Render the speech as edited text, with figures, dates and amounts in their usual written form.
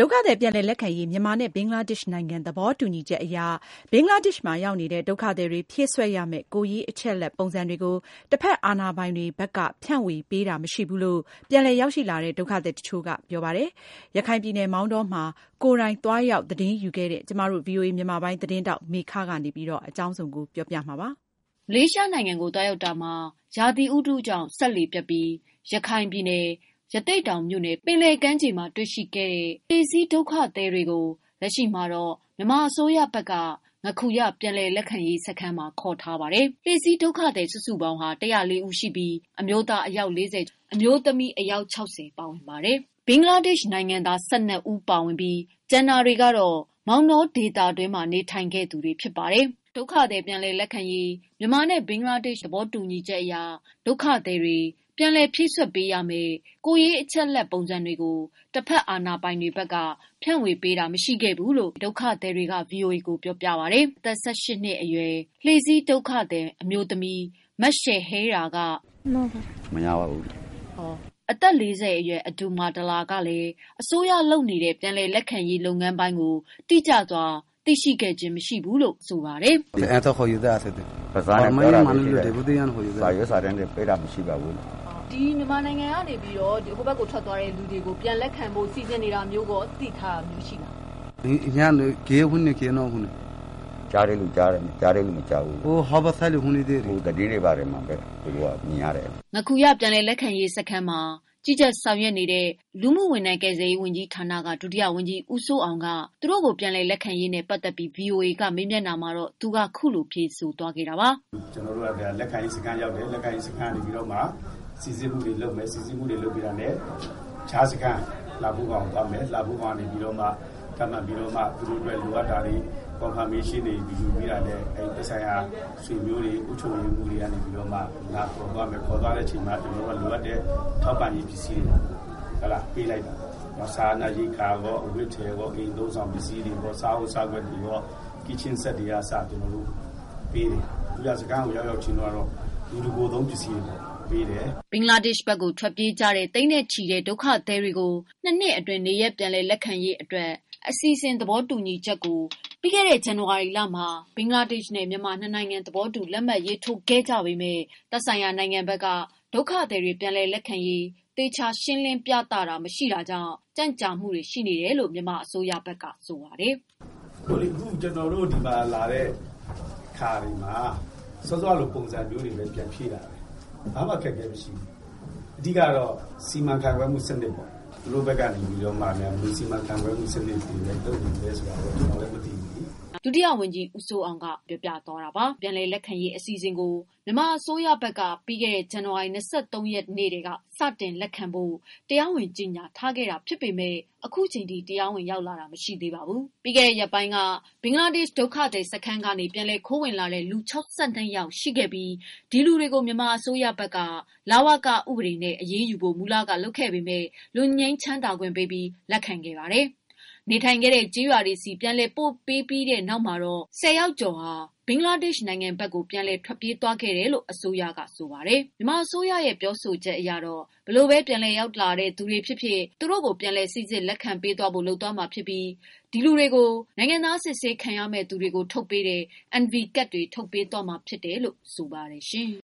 ဒုက္ခသည်ပြန်လည်လက်ခံရေးမြန်မာနဲ့ဘင်္ဂလားဒေ့ရှ်နိုင်ငံသဘောတူညီချက်အရဘင်္ဂလားဒေ့ရှ်မှာရောက်နေတဲ့ဒုက္ခသည်တွေဖြည့်စွက်ရမယ့်ကိုယ်ရေးအချက်လက်ပုံစံတွေကိုတစ်ဖက်အာဏာပိုင်တွေဘက်ကဖြန့်ဝေပေးတာမရှိဘူးလို့ပြန်လည်ရောက်ရှိလာတဲ့ဒုက္ခသည်တချို့ကပြောပါတယ်။ရခိုင်ပြည်နယ်မောင်တောမှာကိုယ်တိုင်သွားရောက်သတင်းယူခဲ့တဲ့ကျမတို့ VOA မြန်မာပိုင်းသတင်းတောက်မေခကနေပြီးတော့အကြောင်းစုံကိုပြောပြမှာပါ။မလေးရှားနိုင်ငံကိုသွားရောက်တာမှာရာသီဥတုကြောင့်ဆက်လေပြတ်ပြီးရခိုင်ပြည်နယ်ရသေ့တောင်မြို့နယ်ပင်လယ်ကမ်းခြေမှာတွေ့ရှိခဲ့တဲ့လှေစီးဒုက္ခသည်တွေကိုလက်ရှိမှာတော့မြန်မာအစိုးရဘက်ကငခုရပြန်လည်လက်ခံရေးစခန်းမှာခေါ်ထားပါတယ်။လှေစီးဒုက္ခသည်စုစုပေါင်းဟာ104ဦးရှိပြီးအမျိုးသားအယောက်40အမျိုးသမီးအယောက်60ပါဝင်ပါတယ်။ဘင်္ဂလားဒေ့ရှ်နိုင်ငံသား12ဦးပါဝင်ပြီးကျန်တာတွေကတော့မောင်တောဒေသတွင်းမှာနေထိုင်ခဲ့သူတွေဖြစ်ပါတယ်။ဒုက္ခသည်ပြန်လည်လက်ခံရေးမြန်မာနဲ့ဘင်္ဂလားဒေ့ရှ်သဘောတူညီချက်အရဒုက္ခသည်တွေပြန်လည်ဖြည့်စွက်ပေးရမယ်ကိုရေးအချက်လက်ပုံစံတွေကိုတစ်ဖက်အာဏာပိုင်တွေဘက်ကဖြန့်ဝေပေးတာမရှိခဲ့ဘူးလို့ဒုက္ခသည်တွေက VOA ကိုပြောပြပါတယ်။သက်18နှစ်အရွယ်လှေစီးဒုက္ခသည်အမျိုးသမီးမတ်ရှယ်ဟဲရာကမရပါဘူးအသက်40အရွယ်အဒူမာဒလာကလည်းအစိုးရလုပ်နေတဲ့ပြန်လည်လက်ခံရေးလုပ်ငန်းပိုင်းကိုတိကျစွာသိရှိခဲ့ခြင်းမရှိဘူးလို့ဆိုပါတယ်။အဲ့တော့ခေါ်ရတဲ့အဲ့ဒါပဇာနဲ့ပြောတာမရှိတယ်ဘူးတရားခေါ်ရတဲ့စာရွက်စာတမ်းတွေပေးတာမရှိပါဘူး။ဒီမြန်မာနိုင်ငံကနေပြီးတော့ဟိုဘက်ကိုထွက်သွားတဲ့လူတွေကိုပြန်လက်ခံဖို့စီစဉ်နေတာမျိုးကိုသိထားမျိုးရှိလား။ညာကေဝင်းနဲ့ကေနော်ဟုတ်ကြားတယ်လို့ကြားတယ်ကြားတယ်လို့မကြားဘူး။ဟိုဟောဘဆိုင်လို့ဟိုနေသေးတယ်။ဟိုတတိတွေပါတယ်မှာပဲသူကမြင်ရတယ်။ငခုရပြန်လည်လက်ခံရေးစခန်းမှာကြီးကြပ်ဆောင်ရွက်နေတဲ့လူမှုဝန်ထမ်းကယ်ဆယ်ရေးဝန်ကြီးဌာနကဒုတိယဝန်ကြီးဦးစိုးအောင်ကသူတို့ကိုပြန်လည်လက်ခံရေးနဲ့ပတ်သက်ပြီး VOA ကမေးမြန်းတာမှာတော့သူကခုလိုဖြေဆိုသွားခဲ့တာပါကျွန်တော်တို့ကလက်ခံရေးစခန်းရောက်တယ်လက်ခံရေးစခန်းနေပြီးတော့မှစီစစ်မှုတွေလုပ်မယ်စီစစ်မှုတွေလုပ်ပြီးတာနဲ့ခြားစခန်းလာဖို့ကောင်သွားမယ်လာဖို့ကောင်နေပြီးတော့မှကမှတ်ပြီးတော့မှသူတို့အတွက်လိုအပ်တာတွေ confirmation တွေပြီးပြီးတာနဲ့အဲဒီဆိုင်ရာဆွေမျိုးတွေဥချုပ်ရေးမှုတွေကနေပြီးတော့မှလာခေါ်သွားမယ်ခေါ်သွားတဲ့အချိန်မှာကျွန်တော်တို့ကလိုအပ်တဲ့ထောက်ပံ့ရေးပစ္စည်းတွေဟလာပေးလိုက်တာစာနာရေးကာရောအဝတ်ထဲရောအိမ်သုံးဆောင်ပစ္စည်းတွေရောစားအုပ်စားခွက်တွေရော kitchen set တွေအစကျွန်တော်တို့ပေးတယ်ဒီစကားကိုရောက်ချင်းတော့လူတကိုယ်သုံးပစ္စည်းတွေပေးတယ်ဘင်္ဂလားဒေ့ရှ်ဘက်ကိုထွက်ပြေးကြတဲ့တိမ့်နဲ့ချီတဲ့ဒုက္ခသည်တွေကို2နှစ်အတွင်းနေရပြန်လည်လက်ခံရေးအတွက်အစီအစဉ်သဘောတူညီချက်ကိုပြီးခဲ့တဲ့ဇန်နဝါရီလမှာဘင်္ဂလားဒေ့ရှ်နဲ့မြန်မာနှစ်နိုင်ငံသဘောတူလက်မှတ်ရေးထိုးခဲ့ကြပေမဲ့သက်ဆိုင်ရာနိုင်ငံဘက်ကဒုက္ခသည်တွေပြန်လည်လက်ခံရေးတေချာရှင်းလင်းပြသတာမရှိတာကြောင့်ကြန့်ကြာမှုတွေရှိနေတယ်လို့မြန်မာအစိုးရဘက်ကဆိုပါတယ်။ခုကျွန်တော်တို့ဒီမှာလာတဲ့ခါတွေမှာစောစောလိုပုံစံမျိုးတွေပဲပြန်ဖြည့်လာတယ်။ဘာမှခက်ခဲမရှိဘူး။အဓိကတော့စီမံခန့်ခွဲမှုစနစ်ပေါ့။သူတို့ဘက်ကနေပြီးတော့မှလည်းစီမံခန့်ခွဲမှုစနစ်တွေလည်းလုပ်နေတယ်ဆိုတာတော့ကျွန်တော်လည်းမသိဘူးဒုတိယဝန်ကြီးဦးစိုးအောင်ကပြောပြသွားတာပါပြန်လည်လက်ခံရေးအစီအစဉ်ကိုမြန်မာအစိုးရဘက်ကပြီးခဲ့တဲ့ဇန်နဝါရီ23ရက်နေ့တည်းကစတင်လက်ခံဖို့တရားဝင်ကြေညာထားခဲ့တာဖြစ်ပေမဲ့အခုချိန်ထိတရားဝင်ရောက်လာတာမရှိသေးပါဘူးပြီးခဲ့တဲ့ရက်ပိုင်းကဘင်္ဂလားဒေ့ရှ်ဒုက္ခသည်စခန်းကနေပြန်လည်ခိုးဝင်လာတဲ့လူ62ယောက်ရှိခဲ့ပြီးဒီလူတွေကိုမြန်မာအစိုးရဘက်ကလာဝကဥပဒေနဲ့အရေးယူဖို့မူလကလုပ်ခဲ့ပေမဲ့လူငင်းချမ်းသာခွင့်ပေးပြီးလက်ခံခဲ့ပါတယ်နေထိုင်ခဲ့တဲ့ကြေးရွာတွေစီပြန်လည်ပို့ပေးပြီးတဲ့နောက်မှာတော့10ယောက်ကျော်ဟာဘင်္ဂလားဒေ့ရှ်နိုင်ငံဘက်ကိုပြန်လည်ထွက်ပြေးသွားခဲ့တယ်လို့အစိုးရကဆိုပါတယ်။မြန်မာအစိုးရရဲ့ပြောဆိုချက်အရတော့ဘလို့ပဲပြန်လည်ရောက်လာတဲ့သူတွေဖြစ်ဖြစ်သူတို့ကိုပြန်လည်စိစစ်လက်ခံပေးသွားဖို့လုပ်သွားမှာဖြစ်ပြီးဒီလူတွေကိုနိုင်ငံသားစစ်ဆေးခံရမဲ့သူတွေကိုထုတ်ပေးတဲ့ NV ကတ်တွေထုတ်ပေးသွားမှာဖြစ်တယ်လို့ဆိုပါတယ်ရှင်